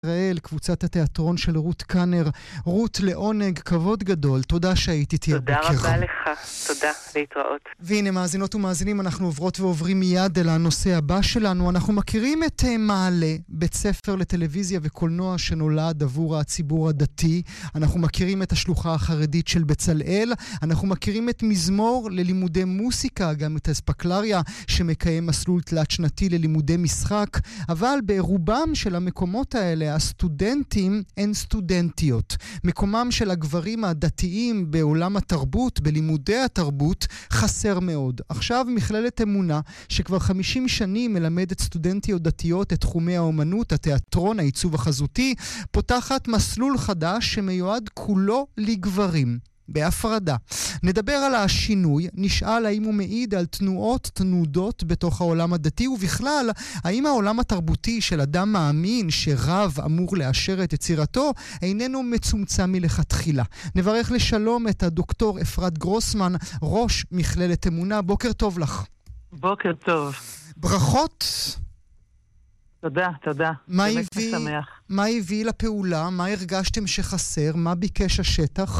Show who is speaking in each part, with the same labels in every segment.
Speaker 1: ישראל, קבוצת התיאטרון של רות קאנר. רות, לעונג, כבוד גדול, תודה שהיית איתי הבוקר.
Speaker 2: תודה רבה לך, תודה, להתראות.
Speaker 1: והנה מאזינות ומאזינים, אנחנו עוברות ועוברים מיד אל הנושא הבא שלנו. אנחנו מכירים את מעלה, בית ספר לטלוויזיה וקולנוע שנולד עבור הציבור הדתי. אנחנו מכירים את השלוחה החרדית של בצלאל. אנחנו מכירים את מזמור ללימודי מוסיקה, גם את אספקלריה שמקיים מסלול תלת שנתי ללימודי משחק. אבל ברובם של המקומות האלה, הסטודנטים הן סטודנטיות. מקומם של הגברים הדתיים בעולם התרבות, בלימודי התרבות, חסר מאוד. עכשיו מכללת אמונה, שכבר 50 שנים מלמדת סטודנטיות דתיות את תחומי האומנות, התיאטרון, העיצוב החזותי, פותחת מסלול חדש שמיועד כולו לגברים. בהפרדה. נדבר על השינוי, נשאל האם הוא מעיד על תנודות בתוך העולם הדתי, ובכלל, האם העולם התרבותי של אדם מאמין שרב אמור לאשר את יצירתו, איננו מצומצם מלכתחילה. נברך לשלום את הדוקטור אפרת גרוסמן, ראש מכללת אמונה. בוקר טוב לך.
Speaker 2: בוקר טוב.
Speaker 1: ברכות.
Speaker 2: תודה, תודה. באמת משמח.
Speaker 1: מה הביא לפעולה? מה הרגשתם שחסר? מה ביקש השטח?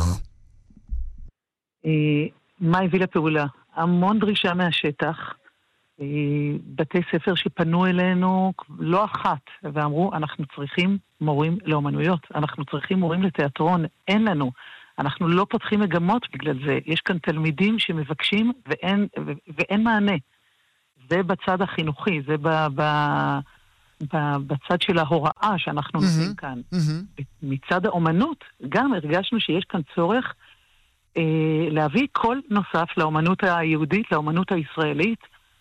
Speaker 2: מה הביא לפעולה? המון דרישה מהשטח, בתי ספר שפנו אלינו לא אחת ואמרו, אנחנו צריכים מורים לאומנויות, אנחנו צריכים מורים לתיאטרון, אין לנו, אנחנו לא פותחים מגמות בגלל זה, יש כאן תלמידים שמבקשים ואין מענה. זה בצד החינוכי, זה בצד של ההוראה שאנחנו נותנים כאן. מצד האומנות גם הרגשנו שיש כאן צורך להביא קול נוסף לאומנות היהודית, לאומנות הישראלית,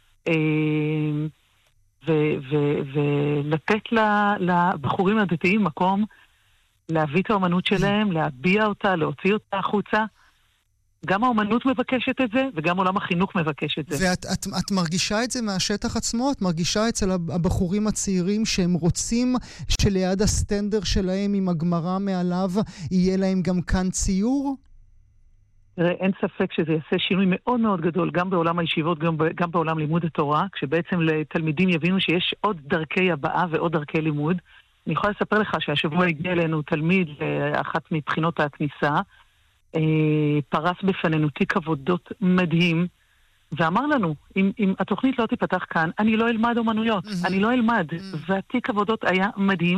Speaker 2: ולתת לבחורים הדתיים מקום להביא את האומנות שלהם, להביע אותה, להוציא אותה החוצה. גם האומנות מבקשת את זה, וגם עולם החינוך מבקש את זה.
Speaker 1: ואת מרגישה את זה מהשטח עצמו? את מרגישה אצל הבחורים הצעירים שהם רוצים שליד הסטנדר שלהם עם הגמרא מעליו יהיה להם גם כאן ציור?
Speaker 2: אין ספק שזה יעשה שינוי מאוד מאוד גדול, גם בעולם הישיבות, גם בעולם לימוד התורה, כשבעצם לתלמידים יבינו שיש עוד דרכי הבאה ועוד דרכי לימוד. אני יכולה לספר לך שהשבוע הגיע אלינו תלמיד לאחת מבחינות הכניסה, פרס בפנינו תיק עבודות מדהים, ואמר לנו, אם התוכנית לא תיפתח כאן, אני לא אלמד אומנויות, אני לא אלמד. והתיק עבודות היה מדהים,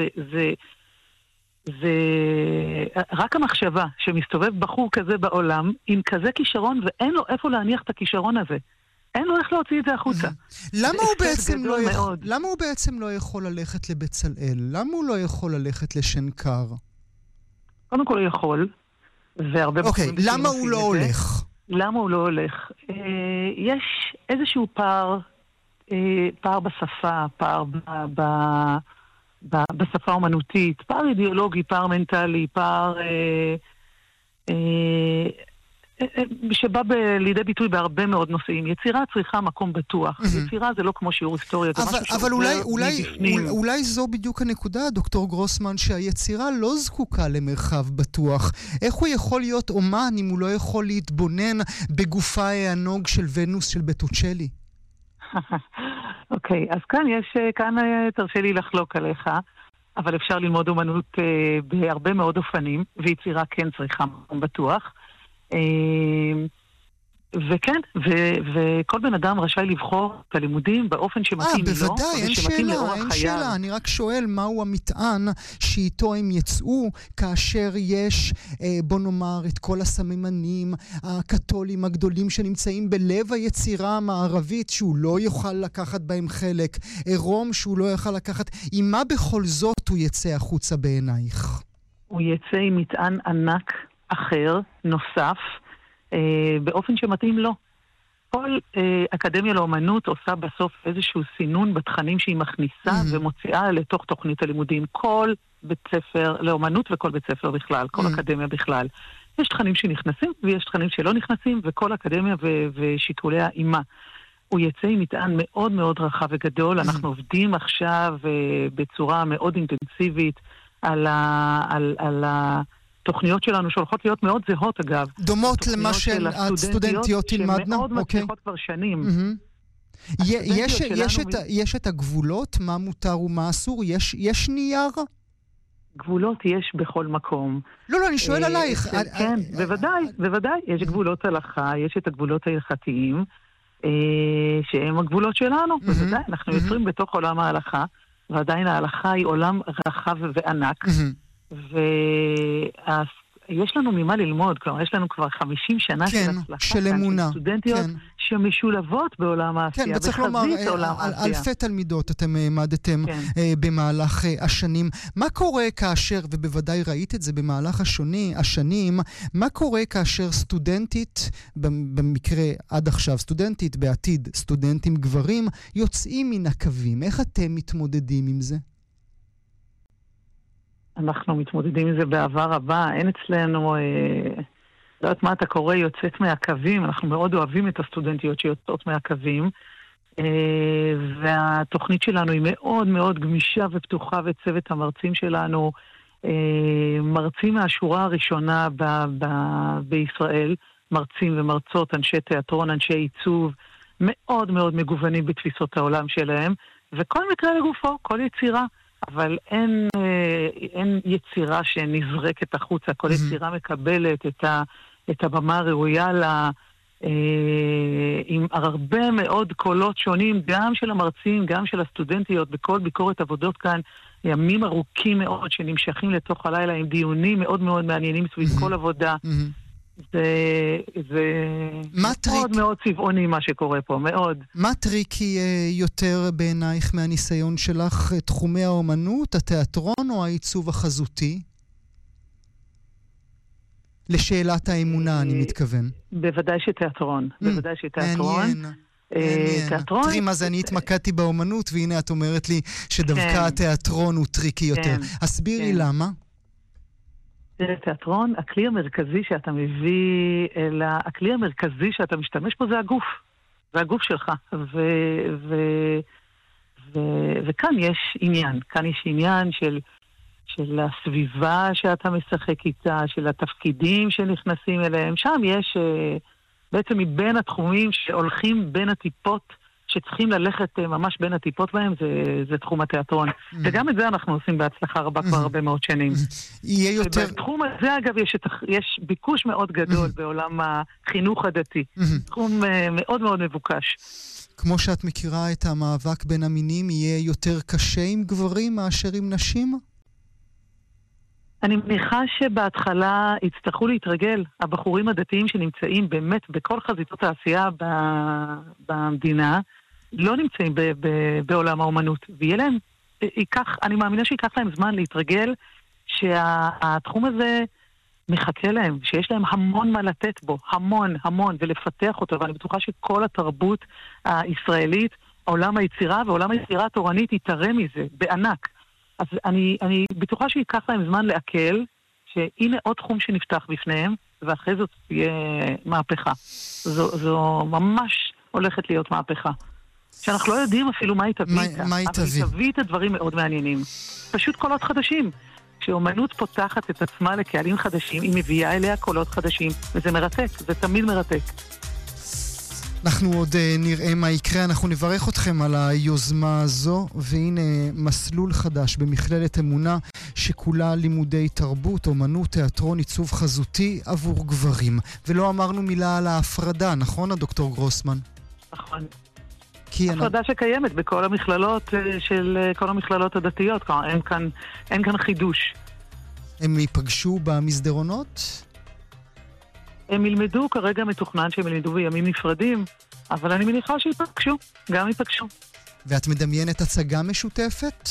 Speaker 2: זה רק המחשבה שמסתובב בחור כזה בעולם עם כזה כישרון ואין לו איפה להניח את הכישרון הזה. אין לו איך להוציא את זה החוצה.
Speaker 1: למה הוא בעצם לא יכול ללכת לבצלאל? למה הוא לא יכול ללכת לשנקר?
Speaker 2: קודם כל הוא יכול, והרבה בחורים...
Speaker 1: למה הוא לא הולך?
Speaker 2: למה הוא לא הולך? יש איזשהו פער בשפה, פער בשפה אומנותית, פער אידיאולוגי, פער מנטלי, פער שבא לידי ביטוי בהרבה מאוד נושאים. יצירה צריכה מקום בטוח. יצירה זה לא כמו שיעור היסטוריה, זה משהו
Speaker 1: אבל אולי זו בדיוק הנקודה, דוקטור גרוסמן, שהיצירה לא זקוקה למרחב בטוח. איך הוא יכול להיות אומן אם הוא לא יכול להתבונן בגופה הענוג של ונוס של בטוצ'לי?
Speaker 2: אוקיי, אז כאן תרשה לי לחלוק עליך, אבל אפשר ללמוד אומנות בהרבה מאוד אופנים, ויצירה כן צריכה מקום בטוח. וכן, וכל בן אדם רשאי לבחור את הלימודים באופן שמתאים לו,
Speaker 1: בוודאי, אין שאלה, אני רק שואל מהו המטען שאיתו הם יצאו כאשר יש, בוא נאמר, את כל הסממנים הקתולים הגדולים שנמצאים בלב היצירה המערבית שהוא לא יוכל לקחת בהם חלק, עירום שהוא לא יוכל לקחת, עם מה בכל זאת הוא יצא החוצה בעינייך?
Speaker 2: הוא יצא עם מטען ענק אחר, נוסף, באופן שמתאים לו. כל אקדמיה לאומנות עושה בסוף איזשהו סינון בתכנים שהיא מכניסה ומוציאה לתוך תוכנית הלימודים. כל בית ספר לאומנות וכל בית ספר בכלל, כל אקדמיה בכלל. יש תכנים שנכנסים ויש תכנים שלא נכנסים, וכל אקדמיה ושיקוליה אימה. הוא יצא עם מטען מאוד מאוד רחב וגדול. אנחנו עובדים עכשיו בצורה מאוד אינטנסיבית על התוכניות שלנו שהולכות להיות מאוד זהות אגב.
Speaker 1: דומות למה שהסטודנטיות תלמדנה?
Speaker 2: שמאוד מצליחות כבר שנים.
Speaker 1: יש את הגבולות, מה מותר ומה אסור? יש נייר?
Speaker 2: גבולות יש בכל מקום.
Speaker 1: לא, אני שואל עלייך.
Speaker 2: כן, בוודאי. יש גבולות הלכה, יש את הגבולות ההלכתיים, שהם הגבולות שלנו. בוודאי, אנחנו יוצרים בתוך עולם ההלכה, ועדיין ההלכה היא עולם רחב וענק, ויש לנו ממה ללמוד, כלומר, יש לנו כבר 50 שנה של הצלחה,
Speaker 1: של אמונה,
Speaker 2: של סטודנטיות שמשולבות בעולם העשייה,
Speaker 1: כן, וצריך לומר, אלפי תלמידות אתם העמדתם במהלך השנים. מה קורה כאשר, ובוודאי ראית את זה במהלך השנים, מה קורה כאשר סטודנטית, במקרה עד עכשיו סטודנטית, בעתיד סטודנטים גברים, יוצאים מן הקווים? איך אתם מתמודדים עם זה?
Speaker 2: אנחנו מתמודדים עם זה בעבר הבא. אין אצלנו, לא יודעת מה אתה קורא, יוצאת מהקווים. אנחנו מאוד אוהבים את הסטודנטיות שיוצאות מהקווים. והתוכנית שלנו היא מאוד מאוד גמישה ופתוחה, וצוות המרצים שלנו, מרצים מהשורה הראשונה בישראל, מרצים ומרצות, אנשי תיאטרון, אנשי עיצוב, מאוד מאוד מגוונים בתפיסות העולם שלהם, וכל מקרה לגופו, כל יצירה. אבל אין יצירה שנזרקת החוצה, כל יצירה מקבלת את הבמה הראויה לה, עם הרבה מאוד קולות שונים, גם של המרצים, גם של הסטודנטיות, בכל ביקורת עבודות כאן, ימים ארוכים מאוד שנמשכים לתוך הלילה, עם דיונים מאוד מאוד מעניינים סביב כל עבודה. זה מאוד מאוד צבעוני מה שקורה פה, מאוד.
Speaker 1: מה טריקי יותר בעינייך מהניסיון שלך, תחומי האומנות, התיאטרון או העיצוב החזותי? לשאלת האמונה אני מתכוון.
Speaker 2: בוודאי שתיאטרון.
Speaker 1: מעניין. תראי מה זה, אני התמקדתי באומנות, והנה את אומרת לי שדווקא התיאטרון הוא טריקי יותר. הסבירי למה?
Speaker 2: תיאטרון, הכלי המרכזי שאתה מביא, הכלי המרכזי שאתה משתמש פה זה הגוף. זה הגוף שלך. וכאן יש עניין, של הסביבה שאתה משחק איתה, של התפקידים שנכנסים אליהם. שם יש בעצם מבין התחומים שהולכים בין הטיפות, שצריכים ללכת ממש בין הטיפות בהם, זה תחום התיאטרון. וגם את זה אנחנו עושים בהצלחה רבה כבר הרבה מאוד שנים. ובתחום הזה, אגב, יש ביקוש מאוד גדול בעולם החינוך הדתי. תחום מאוד מאוד מבוקש.
Speaker 1: כמו שאת מכירה את המאבק בין המינים, יהיה יותר קשה עם גברים מאשר עם נשים?
Speaker 2: אני מניחה שבהתחלה יצטרכו להתרגל. הבחורים הדתיים שנמצאים באמת בכל חזיתות העשייה במדינה, לא נמצאים בעולם האומנות. ויהיה להם, אני מאמינה שיקח להם זמן להתרגל שהתחום הזה מחכה להם, שיש להם המון מה לתת בו, המון, ולפתח אותו. ואני בטוחה שכל התרבות הישראלית, עולם היצירה ועולם היצירה התורנית יתרם מזה, בענק. אז אני בטוחה שיקח להם זמן לעכל, שהנה עוד תחום שנפתח בפניהם, ואחרי זאת תהיה מהפכה. זו ממש הולכת להיות מהפכה. שאנחנו לא יודעים אפילו מה היא תביא איתה. אבל היא תביא את הדברים מאוד מעניינים. פשוט קולות חדשים. כשאומנות פותחת את עצמה לקהלים חדשים, היא מביאה אליה קולות חדשים, וזה מרתק, זה תמיד מרתק.
Speaker 1: אנחנו עוד נראה מה יקרה, אנחנו נברך אתכם על היוזמה הזו, והנה מסלול חדש במכללת אמונה, שכולה לימודי תרבות, אומנות, תיאטרון, עיצוב חזותי עבור גברים. ולא אמרנו מילה על ההפרדה, נכון, הדוקטור גרוסמן?
Speaker 2: נכון. הפרדה שקיימת בכל המכללות של כל המכללות הדתיות, כלומר אין כאן חידוש.
Speaker 1: הם ייפגשו במסדרונות?
Speaker 2: הם ילמדו, כרגע מתוכנן שהם ילמדו בימים נפרדים, אבל אני מניחה שיפגשו, גם ייפגשו.
Speaker 1: ואת מדמיינת הצגה משותפת?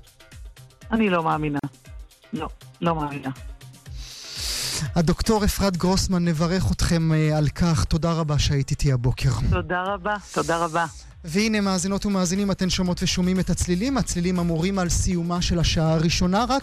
Speaker 2: אני לא מאמינה. לא מאמינה.
Speaker 1: הדוקטור אפרת גרוסמן, נברך אתכם על כך. תודה רבה שהיית איתי הבוקר.
Speaker 2: תודה רבה.
Speaker 1: והנה מאזינות ומאזינים, אתן שומעות ושומעים את הצלילים. הצלילים אמורים על סיומה של השעה הראשונה. רק